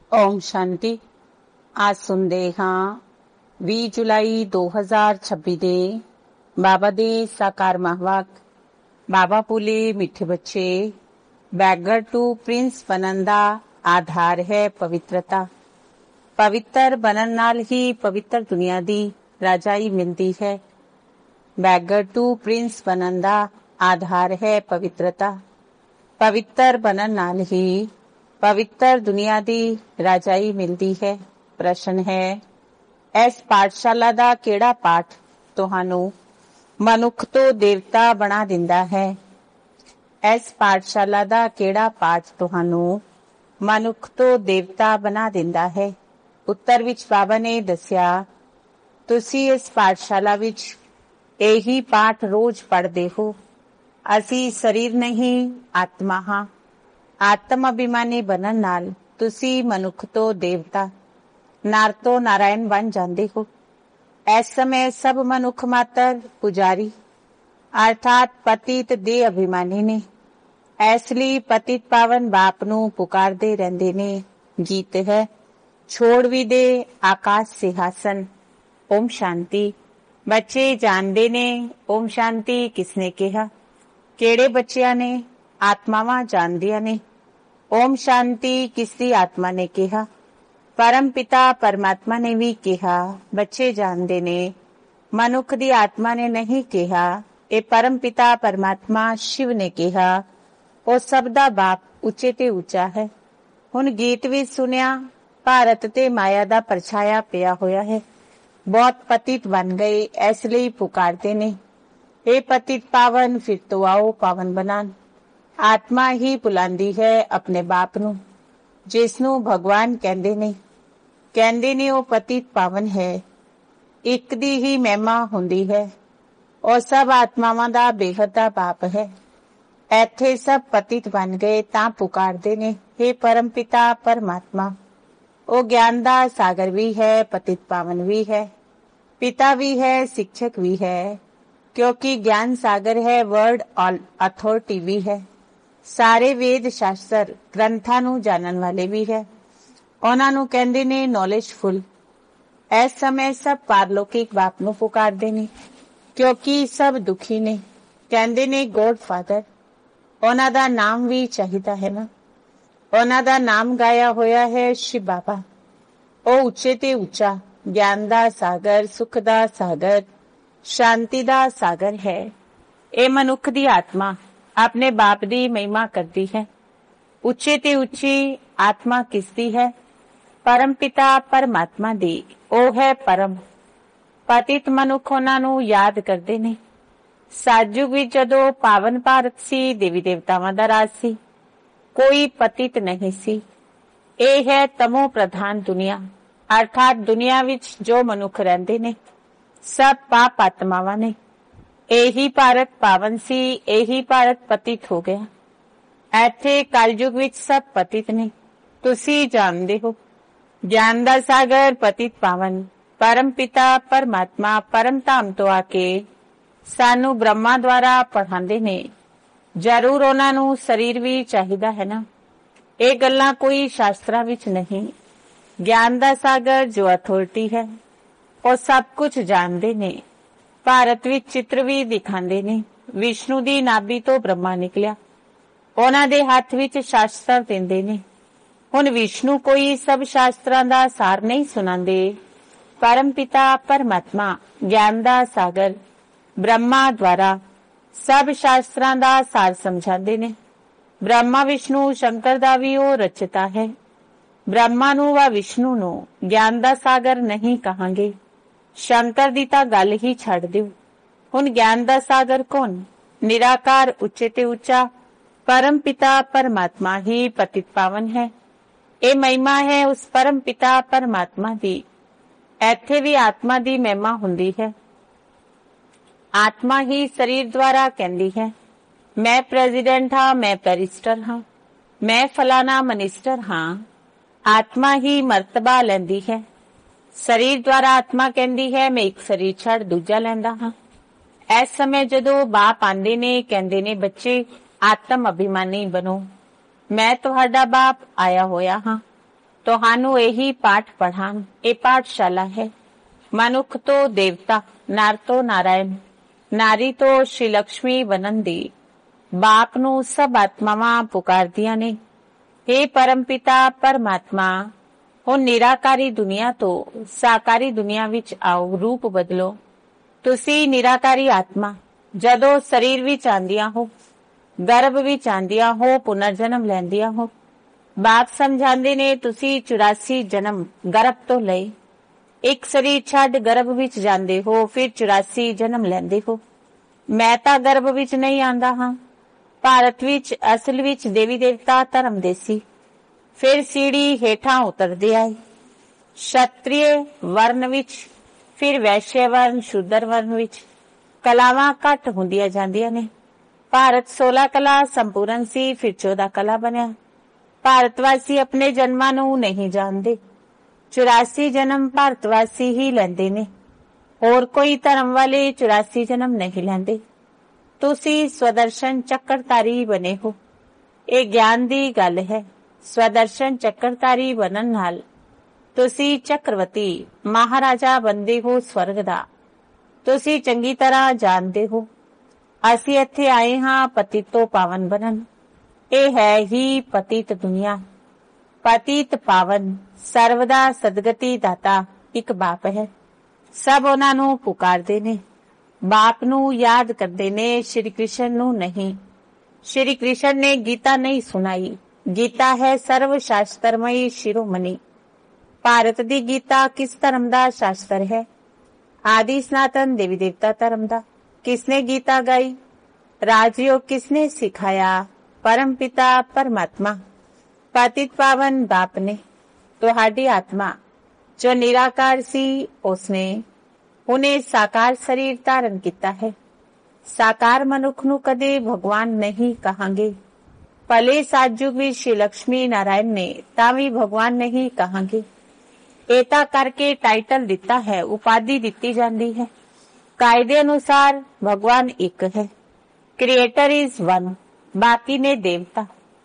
ओम शांति। आज सुनते हाँ 20 जुलाई 2026 ਦੇ ਬਾਬਾ ਦੇ ਸਾਕਾਰ ਮਹਾਵਾਕ। ਬਾਬਾ ਬੋਲੇ, ਮਿੱਠੇ ਬੱਚੇ, ਬੈਗਰ ਟੂ ਪ੍ਰਿੰਸ ਬਣਨ ਦਾ ਆਧਾਰ ਹੈ ਪਵਿੱਤਰਤਾ। ਪਵਿੱਤਰ ਬਣਨ ਨਾਲ ਹੀ ਪਵਿੱਤਰ ਦੁਨੀਆ ਦੀ ਰਾਜਾਈ ਮਿਲਦੀ ਹੈ। ਬੈਗਰ ਟੂ ਪ੍ਰਿੰਸ ਬਣਨ ਦਾ ਆਧਾਰ ਹੈ ਪਵਿੱਤਰਤਾ। ਪਵਿੱਤਰ ਬਣਨ ਨਾਲ ਹੀ ਪਵਿੱਤਰ ਦੁਨੀਆ ਦੀ ਰਾਜਾਈ ਮਿਲਦੀ ਹੈ। ਪ੍ਰਸ਼ਨ ਹੈ, ਇਸ ਪਾਠਸ਼ਾਲਾ ਦਾ ਕਿਹੜਾ ਪਾਠ ਤੁਹਾਨੂੰ ਮਨੁੱਖ ਤੋਂ ਦੇਵਤਾ ਬਣਾ ਦਿੰਦਾ ਹੈ? ਇਸ ਪਾਠਸ਼ਾਲਾ ਦਾ ਕਿਹੜਾ ਪਾਠ ਤੁਹਾਨੂੰ ਮਨੁੱਖ ਤੋਂ ਦੇਵਤਾ ਬਣਾ ਦਿੰਦਾ ਹੈ? ਉੱਤਰ ਵਿੱਚ ਬਾਬਾ ਨੇ ਦੱਸਿਆ, ਤੁਸੀਂ ਇਸ ਪਾਠਸ਼ਾਲਾ ਵਿੱਚ ਇਹੀ ਪਾਠ ਰੋਜ਼ ਪੜ੍ਹਦੇ ਹੋ। ਅਸੀਂ ਸਰੀਰ ਨਹੀਂ, ਆਤਮਾ ਹਾਂ। ਆਤਮ ਅਭਿਮਾਨੀ ਬਣਨ ਨਾਲ ਤੁਸੀਂ ਮਨੁੱਖ ਤੋਂ ਦੇਵਤਾ, ਨਰ ਤੋਂ ਨਾਰਾਇਣ ਬਣ ਜਾਂਦੇ ਹੋ। ਇਸ ਸਮੇਂ ਸਭ ਮਨੁੱਖ ਮਾਤਰ ਪੁਜਾਰੀ ਅਰਥਾਤ ਪਤਿਤ ਦੇ ਅਭਿਮਾਨੀ ਨੇ। ਇਸ ਲਈ ਪਤਿਤ ਪਾਵਨ ਬਾਪ ਨੂੰ ਪੁਕਾਰਦੇ ਰਹਿੰਦੇ ਨੇ। ਗੀਤ ਹੈ, ਛੋੜ ਵੀ ਦੇ ਆਕਾਸ਼ ਸਿੰਘਾਸਨ। ਓਮ ਸ਼ਾਂਤੀ। ਬੱਚੇ ਜਾਣਦੇ ਨੇ ਓਮ ਸ਼ਾਂਤੀ ਕਿਸਨੇ ਕਿਹਾ? ਕਿਹੜੇ ਬੱਚਿਆਂ ਨੇ? ਆਤਮਾਵਾਂ ਜਾਣਦੀਆਂ ਨੇ। ਓਮ ਸ਼ਾਂਤੀ ਕਿਸ ਦੀ ਆਤਮਾ ਨੇ ਕਿਹਾ? ਪਰਮ ਪਿਤਾ ਪਰਮਾਤਮਾ ਨੇ ਵੀ ਕਿਹਾ। ਬੱਚੇ ਜਾਣਦੇ ਨੇ ਮਨੁੱਖ ਦੀ ਆਤਮਾ ਨੇ ਨਹੀਂ ਕਿਹਾ। ਇਹ ਪਰਮ ਪਿਤਾ ਪਰਮਾਤਮਾ ਸ਼ਿਵ ਨੇ ਕਿਹਾ। ਉਹ ਸਭ ਦਾ ਬਾਪ ਉੱਚੇ ਤੇ ਉੱਚਾ ਹੈ। ਹੁਣ ਗੀਤ ਵੀ ਸੁਣਿਆ, ਭਾਰਤ ਤੇ ਮਾਇਆ ਦਾ ਪਰਛਾਇਆ ਪਿਆ ਹੋਇਆ ਹੈ। ਬਹੁਤ ਪਤਿਤ ਬਣ ਗਏ, ਇਸ ਲਈ ਪੁਕਾਰਦੇ ਨੇ, ਇਹ ਪਤਿਤ ਪਾਵਨ ਫਿਰ ਤੋਂ ਆਓ ਪਾਵਨ ਬਣਾਨ। ਆਤਮਾ ਹੀ ਬੁਲਾਉਂਦੀ ਹੈ ਆਪਣੇ ਬਾਪ ਨੂੰ, ਜਿਸ ਨੂੰ ਭਗਵਾਨ ਕਹਿੰਦੇ ਨੇ ਉਹ ਪਤਿਤ ਪਾਵਨ ਹੈ। ਇੱਕ ਦੀ ਹੀ ਮਹਿਮਾ ਹੁੰਦੀ ਹੈ। ਉਹ ਸਭ ਆਤਮਾਵਾਂ ਦਾ ਬੇਹੱਦ ਦਾ ਬਾਪ ਹੈ। ਇੱਥੇ ਸਭ ਪਤਿਤ ਬਣ ਗਏ ਤਾਂ ਪੁਕਾਰਦੇ ਨੇ, ਹੇ ਪਰਮ ਪਿਤਾ ਪਰਮਾਤਮਾ। ਉਹ ਗਿਆਨ ਦਾ ਸਾਗਰ ਵੀ ਹੈ, ਪਤਿਤ ਪਾਵਨ ਵੀ ਹੈ, ਪਿਤਾ ਵੀ ਹੈ, ਸਿੱਖਿਅਕ ਵੀ ਹੈ। ਕਿਉਂਕਿ ਗਿਆਨ ਸਾਗਰ ਹੈ, ਵਰਡ ਅਥਾਰਟੀ ਵੀ ਹੈ। ਸਾਰੇ ਵੇਦ ਸ਼ਾਸਤਰ ਗ੍ਰੰਥਾਂ ਨੂੰ ਜਾਣਨ ਵਾਲੇ ਵੀ ਹੈ। ਉਹਨਾਂ ਨੂੰ ਕਹਿੰਦੇ ਨੇ ਨੌਲੇਜਫੁਲ। ਇਸ ਸਮੇਂ ਸਭ ਪਾਰਲੌਕਿਕ ਬਾਪ ਨੂੰ ਪੁਕਾਰਦੇ ਨੇ, ਕਿਉਂਕਿ ਸਭ ਦੁਖੀ ਨੇ। ਕਹਿੰਦੇ ਨੇ ਗੋਡ ਫਾਦਰ। ਉਹਨਾਂ ਦਾ ਨਾਮ ਵੀ ਚਾਹੀਦਾ ਹੈ ਨਾ। ਉਹਨਾਂ ਦਾ ਨਾਮ ਗਾਇਆ ਹੋਇਆ ਹੈ ਸ਼ਿਵ ਬਾਬਾ। ਉਹ ਉੱਚੇ ਤੇ ਉੱਚਾ, ਗਿਆਨ ਦਾ ਸਾਗਰ, ਸੁਖ ਦਾ ਸਾਗਰ, ਸ਼ਾਂਤੀ ਦਾ ਸਾਗਰ ਹੈ। ਇਹ ਮਨੁੱਖ ਦੀ ਆਤਮਾ ਆਪਣੇ ਬਾਪ ਦੀ ਮਹਿਮਾ ਕਰਦੀ ਹੈ। ਉੱਚੇ ਤੇ ਉੱਚੀ ਆਤਮਾ ਕਿਸਦੀ ਹੈ? ਪਰਮ ਪਿਤਾ ਪਰਮਾਤਮਾ ਦੀ। ਉਹ ਹੈ ਪਰਮ। ਪਤਿਤ ਮਨੁੱਖ ਉਹਨਾਂ ਨੂੰ ਯਾਦ ਕਰਦੇ ਨੇ। ਸਤਿਯੁਗ ਵਿੱਚ ਜਦੋਂ ਪਾਵਨ ਭਾਰਤ ਸੀ, ਦੇਵੀ ਦੇਵਤਾਵਾਂ ਦਾ ਰਾਜ ਸੀ, ਕੋਈ ਪਤਿਤ ਨਹੀਂ ਸੀ। ਇਹ ਹੈ ਤਮੋ ਪ੍ਰਧਾਨ ਦੁਨੀਆ, ਅਰਥਾਤ ਦੁਨੀਆ ਵਿੱਚ ਜੋ ਮਨੁੱਖ ਰਹਿੰਦੇ ਨੇ ਸਭ ਪਾਪ ਆਤਮਾਵਾਂ ਨੇ। ਇਹੀ ਭਾਰਤ ਪਾਵਨ ਸੀ, ਇਹੀ ਭਾਰਤ ਪਤਿਤ ਹੋ ਗਿਆ। ਇੱਥੇ ਕਲਯੁਗ ਵਿੱਚ ਸਭ ਪਤਿਤ ਨੇ। ਤੁਸੀਂ ਜਾਣਦੇ ਹੋ ਗਿਆਨ ਦਾ ਸਾਗਰ, ਪਤਿਤ ਪਾਵਨ ਪਰਮ ਪਿਤਾ ਪਰਮਾਤਮਾ ਪਰਮ ਧਾਮ ਤੋਂ ਆ ਕੇ ਸਾਨੂੰ ਬ੍ਰਹਮਾ ਦੁਆਰਾ ਪੜ੍ਹਾਉਂਦੇ ਨੇ। ਜ਼ਰੂਰ ਉਹਨਾਂ ਨੂੰ ਸਰੀਰ ਵੀ ਚਾਹੀਦਾ ਹੈ ਨਾ। ਇਹ ਗੱਲਾਂ ਕੋਈ ਸ਼ਾਸਤਰਾਂ ਵਿੱਚ ਨਹੀਂ। ਗਿਆਨ ਦਾ ਸਾਗਰ ਜੋ ਅਥਾਰਟੀ ਹੈ, ਉਹ ਸਭ ਕੁਝ ਜਾਣਦੇ ਨੇ। ਭਾਰਤ ਵਿੱਚ ਚਿੱਤਰ ਵੀ ਦਿਖਾਉਂਦੇ ਨੇ। ਵਿਸ਼ਨੂੰ ਦੀ ਨਾਭੀ ਤੋਂ ਬ੍ਰਹਮਾ ਨਿਕਲਿਆ। ਉਹਨਾਂ ਦੇ ਹੱਥ ਵਿੱਚ ਸ਼ਾਸਤਰ ਦਿੰਦੇ ਨੇ। ਹੁਣ ਵਿਸ਼ਨੂੰ ਕੋਈ ਸਭ ਸ਼ਾਸਤਰਾਂ ਦਾ ਸਾਰ ਨਹੀਂ ਸੁਣਾਉਂਦੇ। ਪਰਮ ਪਿਤਾ ਪਰਮਾਤਮਾ ਗਿਆਨ ਦਾ ਸਾਗਰ ਬ੍ਰਹਮਾ ਦੁਆਰਾ ਸਭ ਸ਼ਾਸਤਰਾਂ ਦਾ ਸਾਰ ਸਮਝਾਉਂਦੇ ਨੇ। ਬ੍ਰਹਮਾ ਵਿਸ਼ਨੂੰ ਸ਼ੰਕਰ ਦਾ ਵੀ ਉਹ ਰਚਿਤਾ ਹੈ। ਬ੍ਰਹਮਾ ਨੂੰ ਵਾ ਵਿਸ਼ਨੂੰ ਨੂੰ ਗਿਆਨ ਦਾ ਸਾਗਰ ਨਹੀਂ ਕਹਾਂਗੇ। ਸ਼ੰਕਰ ਦੀ ਤਾਂ ਗੱਲ ਹੀ ਛੱਡ ਦਿਓ। ਹੁਣ ਗਿਆਨ ਦਾ ਸਾਗਰ ਕੌਣ? ਨਿਰਾਕਾਰ, ਉੱਚੇ ਤੇ ਉੱਚਾ ਪਰਮ ਪਿਤਾ ਪਰਮਾਤਮਾ ਹੀ ਪਤਿਤ ਪਾਵਨ ਹੈ। ਇਹ ਮਹਿਮਾ ਹੈ ਉਸ ਪਰਮ ਪਿਤਾ ਪਰਮਾਤਮਾ ਦੀ। ਇੱਥੇ ਵੀ ਆਤਮਾ ਦੀ ਮਹਿਮਾ ਹੁੰਦੀ ਹੈ। ਆਤਮਾ ਹੀ ਸਰੀਰ ਦੁਆਰਾ ਕਹਿੰਦੀ ਹੈ, ਮੈਂ ਪ੍ਰੈਜ਼ੀਡੈਂਟ ਹਾਂ, ਮੈਂ ਬੈਰਿਸਟਰ ਹਾਂ, ਮੈਂ ਫਲਾਣਾ ਮਨਿਸਟਰ ਹਾਂ। ਆਤਮਾ ਹੀ ਮਰਤਬਾ ਲੈਂਦੀ ਹੈ। ਸਰੀਰ ਦੁਆਰਾ ਆਤਮਾ ਕਹਿੰਦੀ ਹੈ, ਮੈਂ ਇੱਕ ਸਰੀਰ ਛੱਡ ਦੂਜਾ ਲੈਂਦਾ ਹਾਂ। ਇਸ ਸਮੇਂ ਜਦੋਂ ਬਾਪ ਆਂਦੇ ਨੇ, ਕਹਿੰਦੇ ਨੇ ਬੱਚੇ ਆਤਮ ਅਭਿਮਾਨੀ ਬਣੋ। ਮੈਂ ਤੁਹਾਡਾ ਬਾਪ ਆਇਆ ਹੋਇਆ ਹਾਂ। ਤੁਹਾਨੂੰ ਇਹੀ ਪਾਠ ਪੜ੍ਹਾਉਣ। ਇਹ ਪਾਠਸ਼ਾਲਾ ਹੈ। ਮਨੁੱਖ ਤੋਂ ਦੇਵਤਾ, ਨਰ ਤੋਂ ਨਾਰਾਇਣ, ਨਾਰੀ ਤੋਂ ਸ਼੍ਰੀ ਲక్ష్ਮੀ ਬਣਨ ਦੀ ਬਾਪ ਨੂੰ ਸਭ ਆਤਮਾਵਾਂ ਪੁਕਾਰਦੀਆਂ ਨੇ। हे ਪਰਮ ਪਿਤਾ ਪਰਮਾਤਮਾ, ਹੁਣ ਨਿਰਾਕਾਰੀ ਦੁਨੀਆ ਤੋਂ ਸਾਕਾਰੀ ਦੁਨੀਆ ਵਿੱਚ ਆਓ, ਰੂਪ ਬਦਲੋ। ਤੁਸੀਂ ਨਿਰਾਕਾਰੀ ਆਤਮਾ ਜਦੋਂ ਸਰੀਰ ਵਿੱਚ ਆਂਦੀਆਂ ਹੋ, ਗਰਭ ਵਿੱਚ ਆਂਦੀਆਂ ਹੋ, ਪੁਨਰ ਜਨਮ ਲੈਂਦੀਆਂ ਹੋ। ਬਾਪ ਸਮਝਾਉਂਦੇ ਨੇ ਤੁਸੀਂ 84 ਜਨਮ ਗਰਭ ਤੋਂ ਲਏ। ਇੱਕ ਸਰੀਰ ਛੱਡ ਗਰਭ ਵਿੱਚ ਜਾਂਦੇ ਹੋ, ਫਿਰ 84 ਜਨਮ ਲੈਂਦੇ ਹੋ। ਮੈਂ ਤਾਂ ਗਰਭ ਵਿੱਚ ਨਹੀਂ ਆਂਦਾ ਹਾਂ। ਭਾਰਤ ਵਿੱਚ ਅਸਲ ਵਿੱਚ ਦੇਵੀ ਦੇਵਤਾ ਧਰਮ ਦੇ ਸੀ। ਫਿਰ ਸੀੜੀ ਹੇਠਾਂ ਉਤਰਦੇ ਆਏ। ਸ਼ਤਰੀਏ ਵਰਨ ਵਿੱਚ, ਫਿਰ ਵੈਸ਼ਯ ਵਰਨ, ਸ਼ੂਦਰ ਵਰਨ ਵਿੱਚ ਕਲਾਵਾਂ ਘੱਟ ਹੁੰਦੀਆਂ ਜਾਂਦੀਆਂ ਨੇ। ਭਾਰਤ 16 ਕਲਾ ਸੰਪੂਰਨ ਸੀ, ਫਿਰ 14 ਕਲਾ ਬਣਿਆ। ਭਾਰਤਵਾਸੀ ਆਪਣੇ ਜਨਮਾਂ ਨੂੰ ਨਹੀਂ ਜਾਣਦੇ। 84 ਜਨਮ ਭਾਰਤਵਾਸੀ ਹੀ ਲੈਂਦੇ ਨੇ। ਹੋਰ ਕੋਈ ਧਰਮ ਵਾਲੇ 84 ਜਨਮ ਨਹੀਂ ਲੈਂਦੇ। ਤੁਸੀਂ ਸਵਦਰਸ਼ਨ ਚੱਕਰਧਾਰੀ ਬਣੇ ਹੋ। ਇਹ ਗਿਆਨ ਦੀ ਗੱਲ ਹੈ। ਸਵਦਰਸ਼ਨ ਚੱਕਰਧਾਰੀ ਬਣਨ ਨਾਲ ਤੁਸੀਂ ਚੱਕਰਵਤੀ ਮਹਾਰਾਜਾ ਬਣਦੇ ਹੋ ਸਵਰਗ ਦਾ। ਤੁਸੀਂ ਚੰਗੀ ਤਰ੍ਹਾਂ ਜਾਣਦੇ ਹੋ ਅਸੀਂ ਇੱਥੇ ਆਏ ਹਾਂ ਪਤਿਤ ਤੋਂ ਪਾਵਨ ਬਣਨ। ਇਹ ਹੈ ਹੀ ਪਤਿਤ ਦੁਨੀਆ। ਪਤਿਤ ਪਾਵਨ ਸਰਵਦਾ ਸਦਗਤੀ ਦਾਤਾ ਇੱਕ ਬਾਪ ਹੈ। ਸਭ ਉਹਨਾਂ ਨੂੰ ਪੁਕਾਰਦੇ ਨੇ, ਬਾਪ ਨੂੰ ਯਾਦ ਕਰਦੇ ਨੇ, ਸ਼੍ਰੀ ਕ੍ਰਿਸ਼ਨ ਨੂੰ ਨਹੀਂ। ਸ਼੍ਰੀ ਕ੍ਰਿਸ਼ਨ ਨੇ ਗੀਤਾ ਨਹੀਂ ਸੁਣਾਈ। ਗੀਤਾ ਹੈ ਸਰਵ ਸ਼ਾਸਤਰਮਈ ਸ਼ਿਰੋਮਣੀ। ਭਾਰਤ ਦੀ ਗੀਤਾ ਕਿਸ ਧਰਮ ਦਾ ਸ਼ਾਸਤਰ ਹੈ? ਆਦਿ ਸਨਾਤਨ ਦੇਵੀ ਦੇਵਤਾ ਧਰਮ ਦਾ। ਕਿਸਨੇ ਗੀਤਾ ਗਾਈ? ਰਾਜਯੋਗ ਕਿਸਨੇ ਸਿਖਾਇਆ? ਪਰਮ ਪਿਤਾ ਪਰਮਾਤਮਾ ਪਤਿਤ ਪਾਵਨ ਬਾਪ ਨੇ। ਤੁਹਾਡੀ ਆਤਮਾ ਜੋ ਨਿਰਾਕਾਰ ਸੀ ਉਸਨੇ ਉਹਨੇ ਸਾਕਾਰ ਸਰੀਰ ਧਾਰਨ ਕੀਤਾ ਹੈ। ਸਾਕਾਰ ਮਨੁੱਖ ਨੂੰ ਕਦੇ ਭਗਵਾਨ ਨਹੀਂ ਕਹਾਂਗੇ। ਭਲੇ ਸਾਜੁਗ ਵੀ ਸ਼੍ਰੀ ਲక్ష్ਮੀ ਨਾਰਾਇਣ ਨੇ ਤਾਂ ਵੀ ਭਗਵਾਨ ਨਹੀਂ ਕਹਾਂਗੇ। ਇਹ ਤਾਂ ਕਰਕੇ ਟਾਈਟਲ ਦਿੱਤਾ ਹੈ, ਉਪਾਧੀ ਦਿੱਤੀ ਜਾਂਦੀ ਹੈ। ਕਾਇਦੇ ਅਨੁਸਾਰ ਭਗਵਾਨ ਇੱਕ ਹੈ। ਕ੍ਰੀਏਟਰ ਇਜ਼ ਵਨ, ਬਾਕੀ ਨੇ ਦੇਵਤਾ।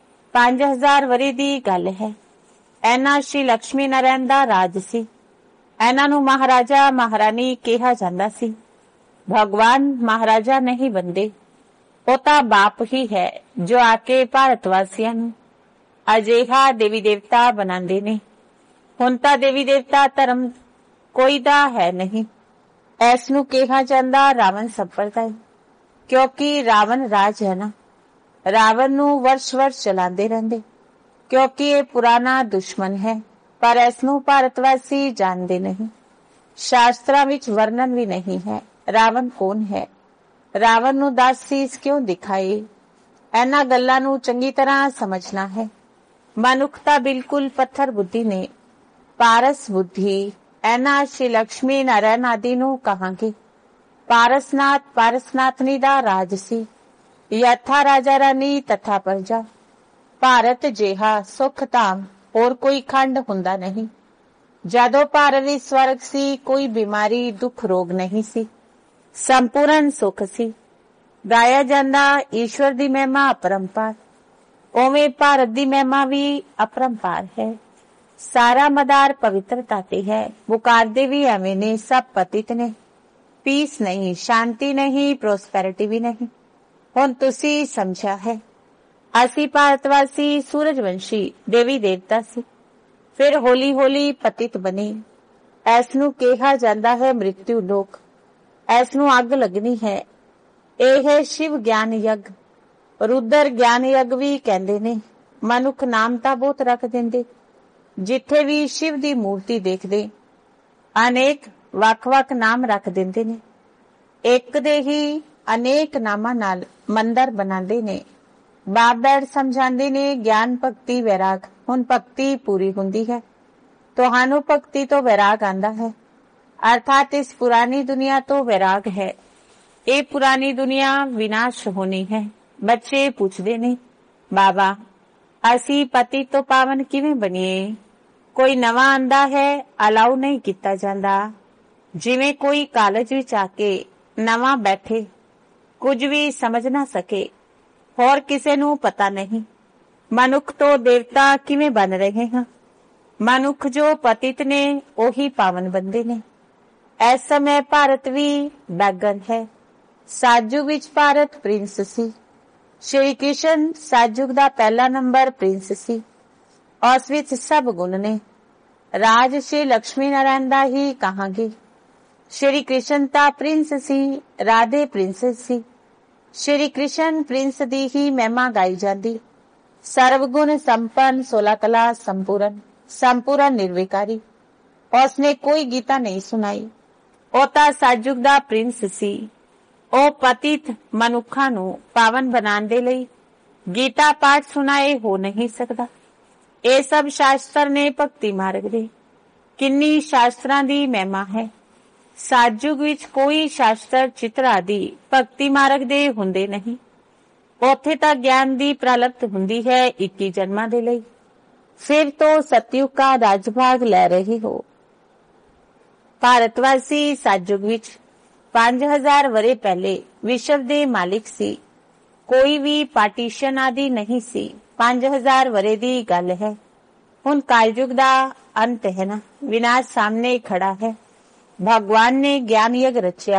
5000 ਵਰ੍ਹੇ ਦੀ ਗੱਲ ਹੈ। ਇਹਨਾਂ ਸ਼੍ਰੀ ਲక్ష్ਮੀ ਨਾਰਾਇਣ ਦਾ ਰਾਜ ਸੀ। ਇਹਨਾਂ ਨੂੰ ਮਹਾਰਾਜਾ ਮਹਾਰਾਣੀ ਕਿਹਾ ਜਾਂਦਾ ਸੀ। ਭਗਵਾਨ ਮਹਾਰਾਜਾ ਨਹੀਂ ਬੰਦੇ, ਉਹ ਤਾਂ ਬਾਪ ਹੀ ਹੈ ਜੋ ਆ ਕੇ ਭਾਰਤ ਵਾਸੀਆਂ ਨੂੰ ਅਜਿਹਾ ਦੇਵੀ ਦੇਵਤਾ ਬਣਾਉਂਦੇ ਨੇ। ਹੁਣ ਤਾਂ ਦੇਵੀ ਦੇਵਤਾ ਧਰਮ ਕੋਈ ਦਾ ਹੈ ਨਹੀਂ। ਇਸ ਨੂੰ ਕਿਹਾ ਜਾਂਦਾ ਰਾਵਣ ਸੰਪਰਦਾਇ, ਕਿਉਂਕਿ ਰਾਵਣ ਰਾਜ ਹੈ ਨਾ। ਰਾਵਣ ਨੂੰ ਵਰਸ਼ ਚਲਾਉਂਦੇ ਰਹਿੰਦੇ ਕਿਉਂਕਿ ਇਹ ਪੁਰਾਣਾ ਦੁਸ਼ਮਣ ਹੈ। ਪਰ ਇਸ ਨੂੰ ਭਾਰਤਵਾਸੀ ਜਾਣਦੇ ਨਹੀਂ। ਸ਼ਾਸਤਰਾਂ ਵਿੱਚ ਵਰਣਨ ਵੀ ਨਹੀਂ ਹੈ ਰਾਵਣ ਕੌਣ ਹੈ। ਰਾਵਣ ਨੂੰ 10 ਸੀਸ ਕਿਉਂ ਦਿਖਾਏ? ਇਹਨਾਂ ਗੱਲਾਂ ਨੂੰ ਚੰਗੀ ਤਰ੍ਹਾਂ ਸਮਝਣਾ ਹੈ। ਮਨੁੱਖ ਤਾਂ ਬਿਲਕੁਲ ਪੱਥਰ ਬੁੱਧੀ ਨੇ। ਪਾਰਸ ਬੁੱਧੀ ਇਹਨਾਂ ਸ਼੍ਰੀ ਲక్ష్ਮੀ ਨਾਰਾਇਣ ਆਦਿ ਨੂੰ ਕਹਾਂਗੇ। ਪਾਰਸਨਾਥ ਪਾਰਸਨਾਥਨੀ ਦਾ ਰਾਜ ਸੀ। ਯਥਾ ਰਾਜਾ ਰਾਣੀ ਤਥਾ ਪ੍ਰਜਾ। ਭਾਰਤ ਜਿਹਾ ਸੁਖ ਧਾਮ ਹੋਰ ਕੋਈ ਖੰਡ ਹੁੰਦਾ ਨਹੀਂ। ਜਦੋਂ ਭਾਰਤ ਵਿੱਚ ਸਵਰਗ ਸੀ, ਕੋਈ ਬਿਮਾਰੀ ਦੁੱਖ ਰੋਗ ਨਹੀਂ ਸੀ। ਸੰਪੂਰਨ ਸੁਖ ਸੀ। ਗਾਇਆ ਜਾਂਦਾ ਈਸ਼ਵਰ ਦੀ ਮਹਿਮਾ ਅਪਰੰਪਾਰ, ਉਵੇਂ ਭਾਰਤ ਦੀ ਮਹਿਮਾ ਵੀ ਅਪਰੰਪਾਰ ਹੈ। ਸਾਰਾ ਮਦਾਰ ਪਵਿੱਤਰਤਾ ਤੇ ਹੈ। ਪੁਕਾਰਦੇ ਵੀ ਐਵੇਂ ਨੇ, ਸਭ ਪਤਿਤ ਨੇ। ਪੀਸ ਨਹੀਂ, ਸ਼ਾਂਤੀ ਨਹੀਂ, ਪ੍ਰੋਸਪੈਰਿਟੀ ਵੀ ਨਹੀਂ। ਹੁਣ ਤੁਸੀਂ ਸਮਝਿਆ ਹੈ। ਅਸੀਂ ਭਾਰਤਵਾਸੀ ਸੂਰਜਵੰਸ਼ੀ ਦੇਵੀ ਦੇਵਤਾ ਸੀ, ਫਿਰ ਹੌਲੀ ਹੌਲੀ ਪਤਿਤ ਬਣੇ। ਇਸ ਨੂੰ ਕਿਹਾ ਜਾਂਦਾ ਹੈ ਮ੍ਰਿਤਿੂ ਲੋਕ। ਇਸ ਨੂੰ ਅੱਗ ਲੱਗਣੀ ਹੈ। ਇਹ ਹੈ ਸ਼ਿਵ ਗਿਆਨ ਯੱਗ। ਰੁਦਰ ਗਿਆਨ ਯੱਗ ਵੀ ਕਹਿੰਦੇ ਨੇ। ਮਨੁੱਖ ਨਾਮ ਤਾਂ ਬਹੁਤ ਰੱਖ ਦਿੰਦੇ। ਜਿੱਥੇ ਵੀ ਸ਼ਿਵ ਦੀ ਮੂਰਤੀ ਦੇਖਦੇ ਅਨੇਕ ਵੱਖ-ਵੱਖ ਨਾਮ ਰੱਖ ਦਿੰਦੇ ਨੇ। ਇੱਕ ਦੇ ਹੀ ਅਨੇਕ ਨਾਮਾਂ ਨਾਲ ਮੰਦਰ ਬਣਾਉਂਦੇ ਨੇ। ਬਾਪ ਬੈਠ ਸਮਝਾਉਂਦੇ ਨੇ ਗਿਆਨ ਭਗਤੀ ਵੈਰਾਗ। ਹੁਣ ਭਗਤੀ ਪੂਰੀ ਹੁੰਦੀ ਹੈ, ਤੁਹਾਨੂੰ ਭਗਤੀ ਤੋਂ ਵੈਰਾਗ ਆਂਦਾ ਹੈ। ਅਰਥਾਤ ਇਸ ਪੁਰਾਣੀ ਦੁਨੀਆ ਤੋਂ ਵੈਰਾਗ ਹੈ। ਇਹ ਪੁਰਾਣੀ ਦੁਨੀਆ ਵਿਨਾਸ਼ ਹੋਣੀ ਹੈ। ਬੱਚੇ ਪੁੱਛਦੇ ਨੇ, ਬਾਬਾ ਅਸੀਂ ਪਤੀ ਤੋਂ ਪਾਵਨ ਕਿਵੇਂ ਬਣੀਏ? ਕੋਈ ਨਵਾਂ ਆਂਦਾ ਹੈ, ਅਲਾਉ ਨਹੀਂ ਕੀਤਾ ਜਾਂਦਾ। ਜਿਵੇਂ ਕੋਈ ਕਾਲਜ ਵਿੱਚ ਆ ਕੇ ਨਵਾਂ ਬੈਠੇ, ਕੁਝ ਵੀ ਸਮਝ ਨਾ ਸਕੇ, ਹੋਰ ਕਿਸੇ ਨੂੰ ਪਤਾ ਨਹੀਂ। ਮਨੁੱਖ ਤੋਂ ਦੇਵਤਾ ਕਿਵੇਂ ਬਣ ਰਹੇ ਹਾਂ? ਮਨੁੱਖ ਜੋ ਪਤਿਤ ਨੇ ਉਹੀ ਪਾਵਨ ਬੰਦੇ ਨੇ। ਇਸ ਸਮੇਂ ਭਾਰਤ ਵੀ ਬੈਗਨ ਹੈ। ਸਾਜੂਗ ਵਿੱਚ ਭਾਰਤ ਪ੍ਰਿੰਸ ਸੀ। ਸ਼੍ਰੀ ਕ੍ਰਿਸ਼ਨ ਸਾਜੂਗ ਦਾ ਪਹਿਲਾ ਨੰਬਰ ਪ੍ਰਿੰਸ ਸੀ। ਉਸ ਵਿੱਚ ਸਭ ਗੁਣ ਨੇ। ਰਾਜ ਸ਼੍ਰੀ ਲక్ష్ਮੀ ਨਾਰਾਇਣ ਦਾ ਹੀ ਕਹਾਂਗੇ। ਸ਼੍ਰੀ ਕ੍ਰਿਸ਼ਨ ਤਾਂ ਪ੍ਰਿੰਸ ਸੀ, ਰਾਧੇ ਪ੍ਰਿੰਸੈਸ ਸੀ। ਸ਼੍ਰੀ ਕ੍ਰਿਸ਼ਨ ਪ੍ਰਿੰਸ ਦੀ ਹੀ ਮਹਿਮਾ ਗਾਈ ਜਾਂਦੀ। ਸਰਵਗੁਣ ਸੰਪੰਨ, 16 ਕਲਾ ਸੰਪੂਰਨ, ਸੰਪੂਰਨ ਨਿਰਵਿਕਾਰੀ। ਉਸਨੇ ਕੋਈ ਗੀਤਾ ਨਹੀਂ ਸੁਣਾਈ। ਉਹ ਤਾਂ ਸਾਜੂਗ ਦਾ ਪ੍ਰਿੰਸ ਸੀ। ਉਹ ਪਤਿਤ ਮਨੁੱਖਾਂ ਨੂੰ ਪਾਵਨ ਬਣਾਉਣ ਦੇ ਲਈ ਗੀਤਾ ਪਾਠ ਸੁਣਾਏ ਹੋ ਨਹੀਂ ਸਕਦਾ। ਇਹ ਸਭ ਸ਼ਾਸਤਰ ਨੇ ਭਗਤੀ ਮਾਰਗ ਦੇ। ਕਿੰਨੀ ਸ਼ਾਸਤਰਾਂ ਦੀ ਮਹਿਮਾ ਹੈ। ਸਾਜੂਗ ਵਿੱਚ ਕੋਈ ਸ਼ਾਸਤਰ ਚਿੱਤਰ ਆਦਿ ਭਗਤੀ ਮਾਰਗ ਦੇ ਹੁੰਦੇ ਨਹੀਂ। ਉੱਥੇ ਤਾਂ ਗਿਆਨ ਦੀ ਪ੍ਰਾਲਪਤ ਹੁੰਦੀ ਹੈ 21 ਜਨਮਾਂ ਦੇ ਲਈ। ਫਿਰ ਤੋਂ ਸਤਯੁਗ ਦਾ ਰਾਜਭਾਗ ਲੈ ਰਹੇ ਹੋ। ਭਾਰਤਵਾਸੀ ਸਾਜੂਗ ਵਿੱਚ 5000 ਵਰ੍ਹੇ ਪਹਿਲੇ ਵਿਸ਼ਵ ਦੇ ਮਾਲਿਕ ਸੀ। ਕੋਈ ਵੀ ਪਾਰਟੀਸ਼ਨ ਆਦਿ ਨਹੀਂ ਸੀ। 5000 ਵਰ੍ਹੇ ਦੀ ਗੱਲ ਹੈ। ਹੁਣ ਕਲਯੁਗ ਦਾ ਅੰਤ ਹੈ ਨਾ, ਵਿਨਾਸ਼ ਸਾਹਮਣੇ ਖੜਾ ਹੈ। ਭਗਵਾਨ ਨੇ ਗਿਆਨ ਯਗ ਰਚਿਆ।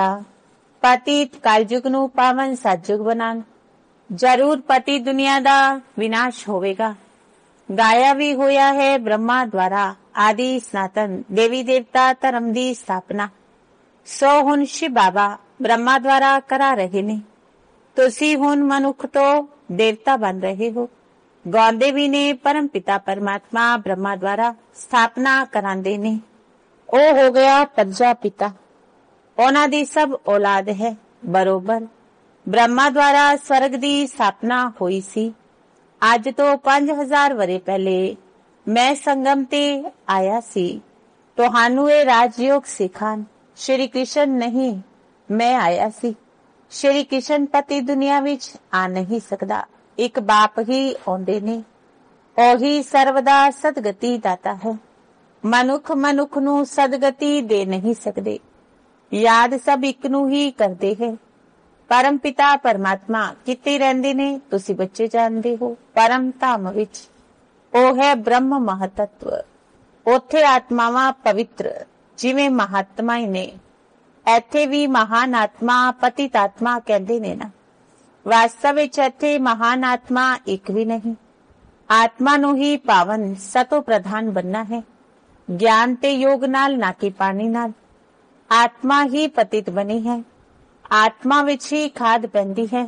ਪਤਿਤ ਕਲਯੁਗ ਨੂੰ ਪਾਵਨ ਸਾਜੂਗ ਬਣਾਉਣ। ਜ਼ਰੂਰ ਪਤੀ ਦੁਨੀਆ ਦਾ ਵਿਨਾਸ਼ ਹੋਵੇਗਾ। ਗਾਇਆ ਵੀ ਹੋਇਆ ਹੈ ਬ੍ਰਹਮਾ ਦੁਆਰਾ ਆਦਿ ਸਨਾਤਨ ਦੇਵੀ ਦੇਵਤਾ ਧਰਮ ਦੀ ਸਥਾਪਨਾ। ਸੋ ਹੁਣ ਸ਼ਿਵ ਬਾਬਾ ਬ੍ਰਹਮਾ ਦੁਆਰਾ ਕਰਾ ਰਹੇ ਨੇ। ਤੁਸੀਂ ਹੁਣ ਮਨੁੱਖ ਤੋਂ ਦੇਵਤਾ ਬਣ ਰਹੇ ਹੋ। ਗਾਉਂਦੇ ਵੀ ਨੇ ਪਰਮ ਪਿਤਾ ਪਰਮਾਤਮਾ ਬ੍ਰਹਮਾ ਦੁਆਰਾ ਸਥਾਪਨਾ ਕਰਾਂਦੇ ਨੇ। ਉਹ ਹੋ ਗਿਆ ਤੀਜਾ ਪਿਤਾ। ਉਹਨਾਂ ਦੀ ਸਭ ਔਲਾਦ ਹੈ ਬਰੋਬਰ। ਬ੍ਰਹਮਾ ਦੁਆਰਾ ਸਵਰਗ ਦੀ ਸਥਾਪਨਾ ਹੋਈ ਸੀ। ਅੱਜ ਤੋਂ 5000 ਵਰ੍ਹੇ ਪਹਿਲੇ ਮੈਂ ਸੰਗਮ ਤੇ ਆਇਆ ਸੀ ਤੁਹਾਨੂੰ ਇਹ ਰਾਜਯੋਗ ਸਿਖਾਉਣ। ਸ਼੍ਰੀ ਕ੍ਰਿਸ਼ਨ ਨਹੀਂ, ਮੈਂ ਆਇਆ ਸੀ। ਸ਼੍ਰੀ ਕ੍ਰਿਸ਼ਨ ਪਤੀ ਦੁਨੀਆ ਵਿੱਚ ਆ ਨਹੀਂ ਸਕਦਾ। ਇੱਕ ਬਾਪ ਹੀ ਆਉਂਦੇ ਨੇ। ਉਹੀ ਸਰਵਦਾ ਸਦਗਤੀ ਦਾਤਾ ਹੈ। ਮਨੁੱਖ ਨੂੰ ਸਦਗਤੀ ਦੇ ਨਹੀਂ ਸਕਦੇ। ਯਾਦ ਸਭ ਇੱਕ ਨੂੰ ਹੀ ਕਰਦੇ ਹੈ। ਪਰਮ ਪਿਤਾ ਪਰਮਾਤਮਾ ਕਿੱਥੇ ਰਹਿੰਦੇ ਨੇ ਤੁਸੀਂ ਬੱਚੇ ਜਾਣਦੇ ਹੋ। ਪਰਮ ਧਾਮ ਵਿੱਚ। ਉਹ ਹੈ ਬ੍ਰਹਮ ਮਹਤਤਵ। ਉੱਥੇ ਆਤਮਾਵਾਂ ਪਵਿੱਤਰ ਜਿਵੇਂ ਮਹਾਤਮਾ ਹੀ ਨੇ। ਇੱਥੇ ਵੀ ਮਹਾਨ ਆਤਮਾ ਪਤਿਤ ਆਤਮਾ ਕਹਿੰਦੇ ਨੇ ਨਾ। ਵਾਸਤਵ ਵਿੱਚ ਇੱਥੇ ਮਹਾਨ ਆਤਮਾ ਇੱਕ ਵੀ ਨਹੀਂ। ਆਤਮਾ ਨੂੰ ਹੀ ਪਾਵਨ ਸਤੋ ਪ੍ਰਧਾਨ ਬਣਨਾ ਹੈ। ਗਿਆਨ ਤੇ ਯੋਗ ਨਾਲ, ਨਾ ਕਿ ਪਾਣੀ ਨਾਲ। ਆਤਮਾ ਹੀ ਪਤਿਤ ਬਣੀ ਹੈ। ਆਤਮਾ ਵਿੱਚ ਹੀ ਖਾਦ ਪੈਂਦੀ ਹੈ।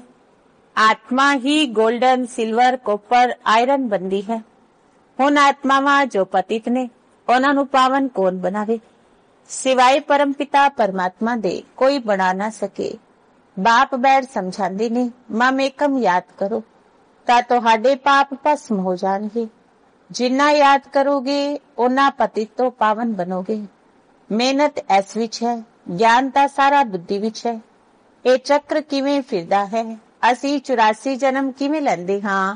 ਆਤਮਾ ਹੀ ਗੋਲਡਨ, ਸਿਲਵਰ, ਕੋਪਰ, ਆਇਰਨ ਬਣਦੀ ਹੈ। ਹੁਣ ਆਤਮਾਵਾਂ ਜੋ ਪਤਿਤ ਨੇ ਉਹਨਾਂ ਨੂੰ ਪਾਵਨ ਕੌਣ ਬਣਾਵੇ। ਸਿਵਾਏ ਪਰਮ ਪਿਤਾ ਪਰਮਾਤਮਾ ਦੇ ਕੋਈ ਬਣਾ ਨਾ ਸਕੇ। ਬਾਪ ਬੈਠ ਸਮਝਾਉਂਦੇ ਨੇ ਮਮ ਏਕਮ ਯਾਦ ਕਰੋ ਤਾਂ ਤੁਹਾਡੇ ਪਾਪ ਭਸਮ ਹੋ ਜਾਣਗੇ। ਜਿੰਨਾ ਯਾਦ ਕਰੋਗੇ ਉਹਨਾਂ ਪਤਿਤ ਤੋਂ ਪਾਵਨ ਬਣੋਗੇ। ਮਿਹਨਤ ਇਸ ਵਿੱਚ ਹੈ। ਗਿਆਨ ਤਾਂ ਸਾਰਾ ਬੁੱਧੀ ਵਿੱਚ ਹੈ। ਇਹ ਚੱਕਰ ਕਿਵੇਂ ਫਿਰਦਾ ਹੈ। ਅਸੀਂ 84 ਜਨਮ ਕਿਵੇਂ ਲੈਂਦੇ ਹਾਂ।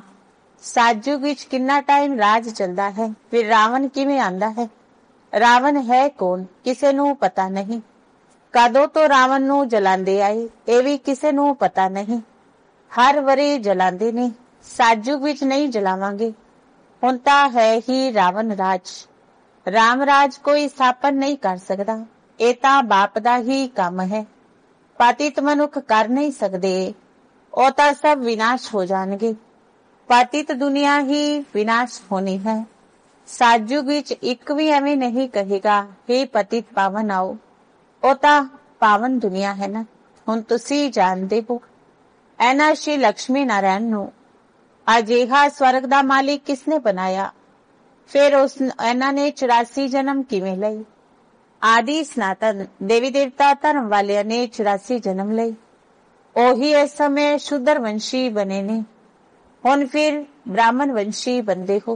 ਸਾਜੂਗ ਵਿੱਚ ਕਿੰਨਾ ਟਾਈਮ ਰਾਜ ਚੱਲਦਾ ਹੈ। ਫਿਰ ਰਾਵਣ ਕਿਵੇਂ ਆਂਦਾ ਹੈ। ਰਾਵਣ ਹੈ ਕੌਣ ਕਿਸੇ ਨੂੰ ਪਤਾ ਨਹੀਂ। ਕਦੋਂ ਤੋਂ ਰਾਵਣ ਨੂੰ ਜਲਾਉਂਦੇ ਆਏ ਇਹ ਵੀ ਕਿਸੇ ਨੂੰ ਪਤਾ ਨਹੀਂ। ਹਰ ਵਰੇ ਜਲਾਉਂਦੇ ਨੇ। ਸਾਜੂਗ ਵਿੱਚ ਨਹੀਂ ਜਲਾਵਾਂਗੇ। ਹੁਣ ਤਾਂ ਹੈ ਹੀ ਰਾਵਣ ਰਾਜ। ਰਾਮ ਰਾਜ ਕੋਈ ਸਥਾਪਨ ਨਹੀਂ ਕਰ ਸਕਦਾ। ਇਹ ਤਾਂ ਬਾਪ ਦਾ ਹੀ ਕੰਮ ਹੈ। ਪਤਿਤ ਮਨੁੱਖ ਕਰ ਨਹੀਂ ਸਕਦੇ। ਉਹ ਤਾਂ ਸਭ ਵਿਨਾਸ਼ ਹੋ ਜਾਣਗੇ। ਪਤਿਤ ਦੁਨੀਆ ਹੀ ਵਿਨਾਸ਼ ਹੋਣੀ ਹੈ। ਸਾਜੂਗ ਵਿੱਚ ਇੱਕ ਵੀ ਐਵੇਂ ਨਹੀਂ ਕਹੇਗਾ ਹੇ ਪਤਿਤ ਪਾਵਨ ਆਓ। ਉਹ ਤਾਂ ਪਾਵਨ ਦੁਨੀਆ ਹੈ ਨਾ। ਹੁਣ ਤੁਸੀਂ ਜਾਣਦੇ ਹੋ ਇਹਨਾਂ ਸ਼੍ਰੀ ਲక్ష్ਮੀ ਨਾਰਾਇਣ ਨੂੰ ਅਜਿਹਾ ਸਵਰਗ ਦਾ ਮਾਲਿਕ ਕਿਸਨੇ ਬਣਾਇਆ। ਫਿਰ ਇਹਨਾਂ ਨੇ 84 ਜਨਮ ਕਿਵੇਂ ਲਏ। ਆਦਿ ਸਨਾਤਨ ਦੇਵੀ ਦੇਵਤਾ ਧਰਮ ਵਾਲਿਆਂ ਨੇ 84 ਜਨਮ ਲਏ। ਉਹੀ ਇਸ ਸਮੇਂ ਸ਼ੂਦਰ ਵੰਸ਼ੀ ਬਣੇ ਨੇ। ਹੁਣ ਫਿਰ ਬ੍ਰਾਹਮਣ ਵੰਸ਼ੀ ਬੰਦੇ ਹੋ।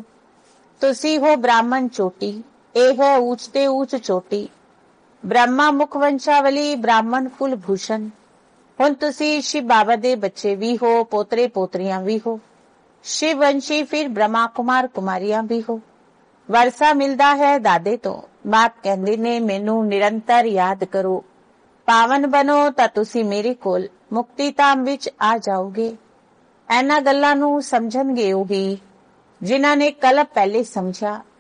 ਤੁਸੀਂ ਹੋ ਬ੍ਰਾਹਮਣ ਚੋਟੀ। ਇਹ ਹੈ ਊਚ ਤੇ ਊਚ ਚੋਟੀ। ਬ੍ਰਹਮਾ ਮੁਖ ਵੰਸ਼ਾਵਲੀ, ਬ੍ਰਾਹਮਣ ਕੁਲ ਭੂਸ਼ਣ। ਹੁਣ ਤੁਸੀਂ ਸ਼ਿਵ ਬਾਬਾ ਦੇ ਬੱਚੇ ਵੀ ਹੋ, ਪੋਤਰੇ ਪੋਤਰੀਆਂ ਵੀ ਹੋ। ਸ਼ਿਵ ਵੰਸ਼ੀ ਫਿਰ ਬ੍ਰਹਮਾ ਕੁਮਾਰ ਕੁਮਾਰੀਆਂ ਵੀ ਹੋ। ਵਰਸਾ ਮਿਲਦਾ ਹੈ ਦਾਦੇ ਤੋਂ। ਬਾਪ ਕਹਿੰਦੇ ਨੇ ਮੈਨੂੰ ਨਿਰੰਤਰ ਯਾਦ ਕਰੋ। ਪਾਵਨ ਬਣੋ ਤਾਂ ਤੁਸੀਂ ਮੇਰੇ ਕੋਲ ਮੁਕਤੀ ਧਾਮ ਵਿੱਚ ਆ ਜਾਓਗੇ। ਇਹਨਾਂ ਗੱਲਾਂ ਨੂੰ ਸਮਝਣਗੇ ਉਹੀ ਜਿਨ੍ਹਾਂ ਨੇ ਕਲਪ ਪਹਿਲੇ ਸਮਝਿਆ।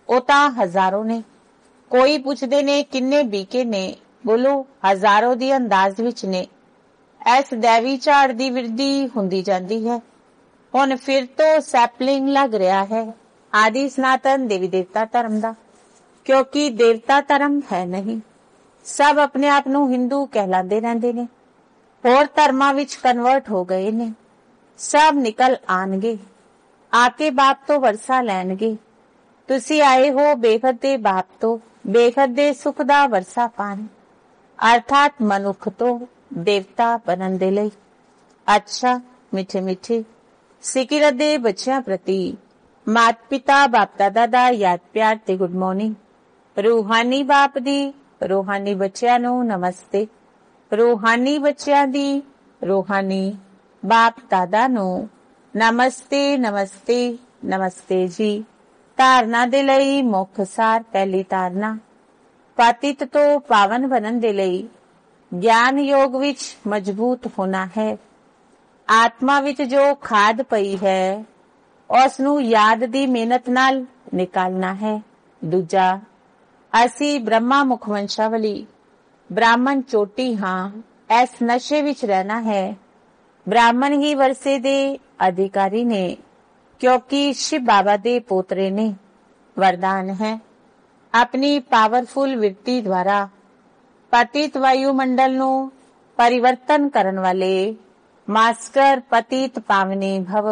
ਉਹ ਤਾਂ ਹਜ਼ਾਰਾਂ ਨੇ। ਕੋਈ ਪੁੱਛਦੇ ਨੇ ਕਿੰਨੇ ਬੀਕੇ ਨੇ, ਬੋਲੋ ਹਜ਼ਾਰਾਂ ਦੀ ਅੰਦਾਜ਼ ਵਿੱਚ ਨੇ। ਇਸ ਦੇਵੀ ਝਾੜ ਦੀ ਵਿਰਧੀ ਹੁੰਦੀ ਜਾਂਦੀ ਹੈ। ਹੁਣ ਫਿਰ ਤੋਂ ਸੈਪਲਿੰਗ ਲੱਗ ਰਿਹਾ ਹੈ ਆਦਿ ਸਨਾਤਨ ਦੇਵੀ ਦੇਵਤਾ ਧਰਮ ਦਾ, ਕਿਉਂਕਿ ਦੇਵਤਾ ਧਰਮ ਹੈ ਨਹੀਂ। ਸਭ ਆਪਣੇ ਆਪ ਨੂੰ ਹਿੰਦੂ ਕਹਿਲਾਉਂਦੇ ਰਹਿੰਦੇ ਨੇ, ਹੋਰ ਧਰਮਾਂ ਵਿੱਚ ਕਨਵਰਟ ਹੋ ਗਏ ਨੇ। ਸਭ ਨਿਕਲ ਆਣਗੇ, ਆ ਕੇ ਬਾਪ ਤੋਂ ਵਰਸਾ ਲੈਣਗੇ। ਤੁਸੀਂ ਆਏ ਹੋ ਬੇਹੱਦ ਦੇ ਬਾਪ ਤੋਂ, ਬੇਹੱਦ ਦੇ ਸੁਖ ਦਾ ਵਰਸਾ ਪਾਣ, ਅਰਥਾਤ ਮਨੁੱਖ ਤੋਂ ਦੇਵਤਾ ਬਣਨ ਦੇ ਲਈ। ਅੱਛਾ ਮਿੱਠੇ ਮਿੱਠੇ ਸਿਕਿਰਤ ਦੇ ਬੱਚਿਆਂ ਪ੍ਰਤੀ ਮਾਤ ਪਿਤਾ ਬਾਪ ਦਾਦਾ ਦਾ ਯਾਦ ਪਿਆਰ ਤੇ ਗੁੱਡ ਮਾਰਨਿੰਗ। ਰੂਹਾਨੀ ਬਾਪ ਦੀ ਰੂਹਾਨੀ ਬੱਚਿਆਂ ਨੂੰ ਨਮਸਤੇ। ਰੂਹਾਨੀ ਬੱਚਿਆਂ ਦੀ ਰੂਹਾਨੀ ਬਾਪ ਦਾਦਾ ਨੂੰ ਨਮਸਤੇ ਨਮਸਤੇ ਨਮਸਤੇ ਜੀ। ਧਾਰਨਾ ਦੇ ਲਈ ਮੁੱਖ ਸਾਰ। ਪਹਿਲੀ ਧਾਰਨਾ, ਪਤਿਤ ਤੋਂ ਪਾਵਨ ਬਣਨ ਦੇ ਲਈ ਗਿਆਨ ਯੋਗ ਵਿੱਚ ਮਜ਼ਬੂਤ ਹੋਣਾ ਹੈ। ਆਤਮਾ ਵਿੱਚ ਜੋ ਖਾਦ ਪਈ ਹੈ ਉਸ ਨੂੰ ਯਾਦ ਦੀ ਮਿਹਨਤ ਨਾਲ ਨਿਕਾਲਣਾ ਹੈ। ਦੂਜਾ, ਅਸੀਂ ਬ੍ਰਹਮਾ ਮੁਖ ਵੰਸ਼ਾਵਲੀ ਬ੍ਰਾਹਮਣ ਚੋਟੀ ਹਾਂ। ਇਸ ਨਸ਼ੇ ਵਿੱਚ ਰਹਿਣਾ ਹੈ। ਬ੍ਰਾਹਮਣ ਹੀ ਵਰਸੇ ਦੇ ਅਧਿਕਾਰੀ ਨੇ, ਕਿਉਂਕਿ ਸ਼ਿਵ ਬਾਬਾ ਦੇ ਪੋਤਰੇ ਨੇ। ਵਰਦਾਨ ਹੈ, ਆਪਣੀ ਪਾਵਰਫੁਲ ਵਿਰਤੀ ਦੁਆਰਾ ਪਤਿਤ ਵਾਯੂਮੰਡਲ ਨੂੰ ਪਰਿਵਰਤਨ ਕਰਨ ਵਾਲੇ ਮਾਸਟਰ ਪਤਿਤ ਪਾਵਨੀ ਭਵ।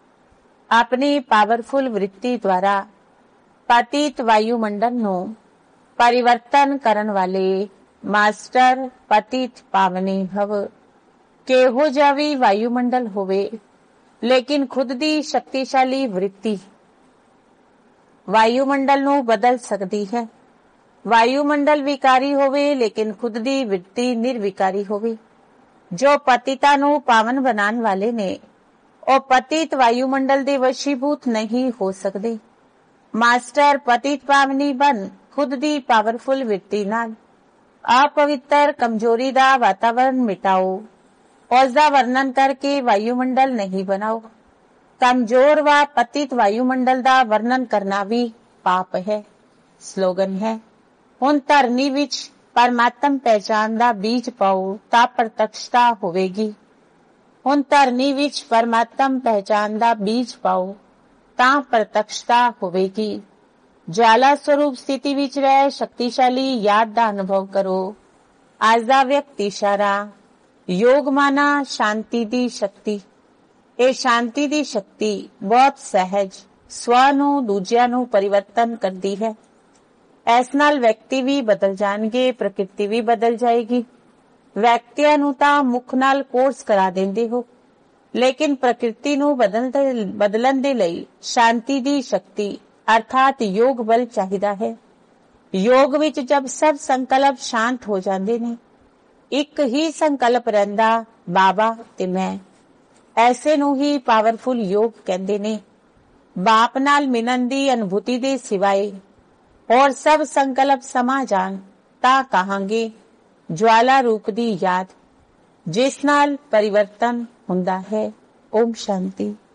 ਆਪਣੀ ਪਾਵਰਫੁਲ ਵਿਰਤੀ ਦੁਆਰਾ ਪਤਿਤ ਵਾਯੂਮੰਡਲ ਨੂੰ ਪਰਿਵਰਤਨ ਕਰਨ ਵਾਲੇ ਮਾਸਟਰ ਪਤਿਤ ਪਾਵਨੀ ਭਵ। ਕਿਹੋ ਜਿਹਾ ਵੀ ਵਾਯੂਮੰਡਲ ਹੋਵੇ, ਲੇਕਿਨ ਖੁਦ ਦੀ ਸ਼ਕਤੀਸ਼ਾਲੀ ਵਿਰਤੀ ਵਾਯੂਮੰਡਲ ਨੂੰ ਬਦਲ ਸਕਦੀ ਹੈ। ਵਾਯੂਮੰਡਲ ਵਿਕਾਰੀ ਹੋਵੇ, ਲੇਕਿਨ ਖੁਦ ਦੀ ਵਿਰਤੀ ਨਿਰਵਿਕਾਰੀ ਹੋਵੇ। ਜੋ ਪਤਿਤਾਂ ਨੂੰ ਪਾਵਨ ਬਣਾਉਣ ਵਾਲੇ ਨੇ, ਉਹ ਪਤਿਤ ਵਾਯੂਮੰਡਲ ਦੇ ਵਸ਼ੀਭੂਤ ਨਹੀਂ ਹੋ ਸਕਦੇ। ਮਾਸਟਰ ਪਤਿਤ ਪਾਵਨੀ ਬਣ ਖੁਦ ਦੀ ਪਾਵਰਫੁਲ ਵਿਰਤੀ ਨਾਲ ਅਪਵਿੱਤਰ ਕਮਜ਼ੋਰੀ ਦਾ ਵਾਤਾਵਰਨ ਮਿਟਾਓ। ਉਸ ਦਾ ਵਰਣਨ ਕਰਕੇ ਵਾਯੂਮੰਡਲ ਨਹੀਂ ਬਣਾਓ। ਕਮਜ਼ੋਰ व ਪਤਿਤ ਵਾਯੂਮੰਡਲ ਦਾ ਵਰਣਨ ਕਰਨਾ ਵੀ ਪਾਪ ਹੈ। ਸਲੋਗਨ ਹੈ, ਹੁਣ ਧਰਨੀ ਵਿੱਚ ਪਰਮਾਤਮ ਪਹਿਚਾਨ ਦਾ ਬੀਜ ਪਾਓ ਤਾਂ ਪ੍ਰਤੱਖਤਾ ਹੋਵੇਗੀ। ਹੁਣ ਧਰਨੀ ਵਿੱਚ ਪਰਮਾਤਮ ਪਹਿਚਾਨ ਦਾ ਬੀਜ ਪਾਓ ਤਾਂ ਪ੍ਰਤੱਖਤਾ ਹੋਵੇਗੀ। ਜਵਾਲਾ ਸਰੂਪ ਸਥਿਤੀ ਵਿੱਚ ਰਹਿ ਸ਼ਕਤੀਸ਼ਾਲੀ ਯਾਦ ਦਾ ਅਨੁਭਵ ਕਰੋ। ਅੱਜ ਦਾ ਵਿਅਕਤੀ ਇਸ਼ਾਰਾ, ਯੋਗ ਮਾਨਾ ਸ਼ਾਂਤੀ ਦੀ ਸ਼ਕਤੀ। ਇਹ ਸ਼ਾਂਤੀ ਦੀ ਸ਼ਕਤੀ ਬਹੁਤ ਸਹਿਜ ਸਵ ਨੂੰ ਦੂਜਿਆਂ ਨੂੰ ਪਰਿਵਰਤਨ ਕਰਦੀ ਹੈ। ਇਸ ਨਾਲ ਵਿਅਕਤੀ ਵੀ ਬਦਲ ਜਾਣਗੇ, ਪ੍ਰਕਿਰਤੀ ਵੀ ਬਦਲ ਜਾਏਗੀ। ਵਿਅਕਤੀਆਂ ਨੂੰ ਤਾਂ ਮੁਖ ਨਾਲ ਕੋਰਸ ਕਰਾ ਦਿੰਦੇ ਹੋ, ਲੇਕਿਨ ਪ੍ਰਕਿਰਤੀ ਨੂੰ ਬਦਲਣ ਦੇ ਲਈ ਸ਼ਾਂਤੀ ਦੀ ਸ਼ਕਤੀ ਅਰਥਾਤ ਯੋਗ ਬਲ ਚਾਹੀਦਾ ਹੈ। ਯੋਗ ਵਿੱਚ ਜਦ ਸਭ ਸੰਕਲਪ ਸ਼ਾਂਤ ਹੋ ਜਾਂਦੇ ਨੇ, ਇੱਕ ਹੀ ਸੰਕਲਪ ਰਹਿੰਦਾ, ਬਾਬਾ ਤੇ ਮੈਂ। ਐਸੇ ਨੂੰ ਹੀ ਪਾਵਰਫੁਲ ਯੋਗ ਕਹਿੰਦੇ ਨੇ। ਬਾਪ ਨਾਲ ਮਿਲਣ ਦੀ ਅਨੁਭੂਤੀ ਦੇ ਸਿਵਾਏ ਹੋਰ ਸਭ ਸੰਕਲਪ ਸਮਾ ਜਾਣ ਤਾਂ ਕਹਾਂਗੇ ਜਵਾਲਾ ਰੂਪ ਦੀ ਯਾਦ, ਜਿਸ ਨਾਲ ਪਰਿਵਰਤਨ ਹੁੰਦਾ ਹੈ। ਓਮ ਸ਼ਾਂਤੀ।